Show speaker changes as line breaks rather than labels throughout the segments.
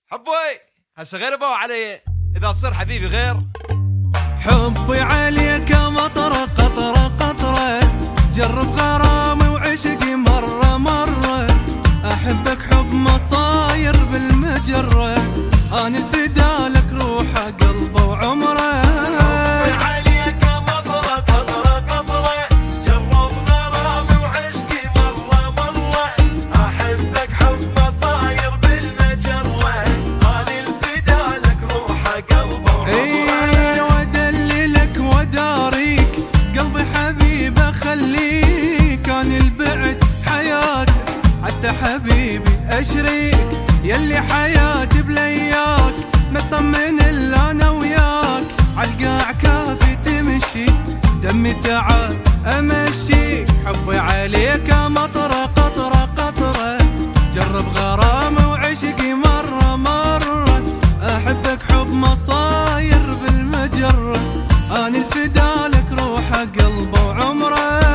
حبوي هسه غير ابو علي اذا تصير حبيبي غير.
حبي عليك مطره قطره قطره، جرب غرامي وعشقي مره مره، احبك حب مصاير بالمجره، انا الفدا لك روحه قلبه وعمره. حبيبي اشريك يلي حياتي بلياك، مطمن الا انا وياك، عالقاع كافي تمشي دمي تعال امشيك. حبي عليك مطره قطره قطره، جرب غرامي وعشقي مره مره، احبك حب مصاير بالمجره، انا الفدا لك روحه قلبه وعمره.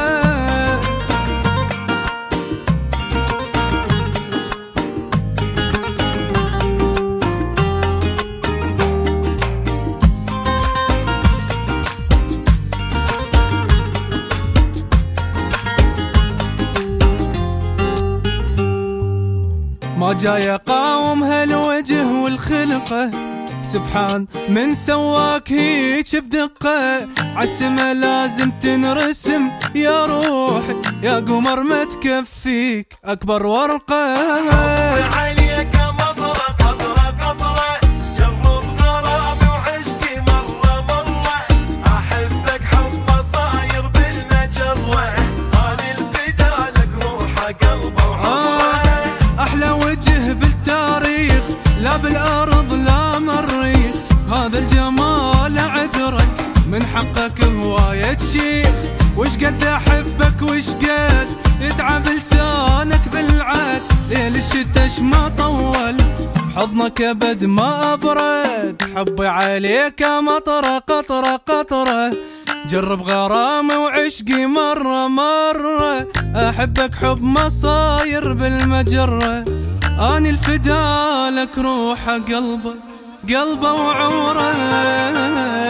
ما جاي اقاوم هالوجه والخلقه، سبحان من سواك هيك بدقه، عالسما لازم تنرسم يا روحي يا قمر ما تكفيك اكبر ورقه.
عليك مطره قطره قطره، جرب غرامي وعشقي مره مره، احبك حب مصاير بالمجره، انا الفدا لك روحه قلبه وعمره.
احلى وجه بالتاريخ لا بالارض لا مريخ، هذا الجمال عذرك من حقك هواية شيخ، وش قد احبك وش قد يتعب لسانك بالعد، ليل الشتاش ما طول حضنك ابد ما ابرد. حبي عليك مطره قطره قطره، جرب غرامي وعشقي مره مره، احبك حب مصاير بالمجره، اني الفدا لك روحه قلبه قلبه وعمره.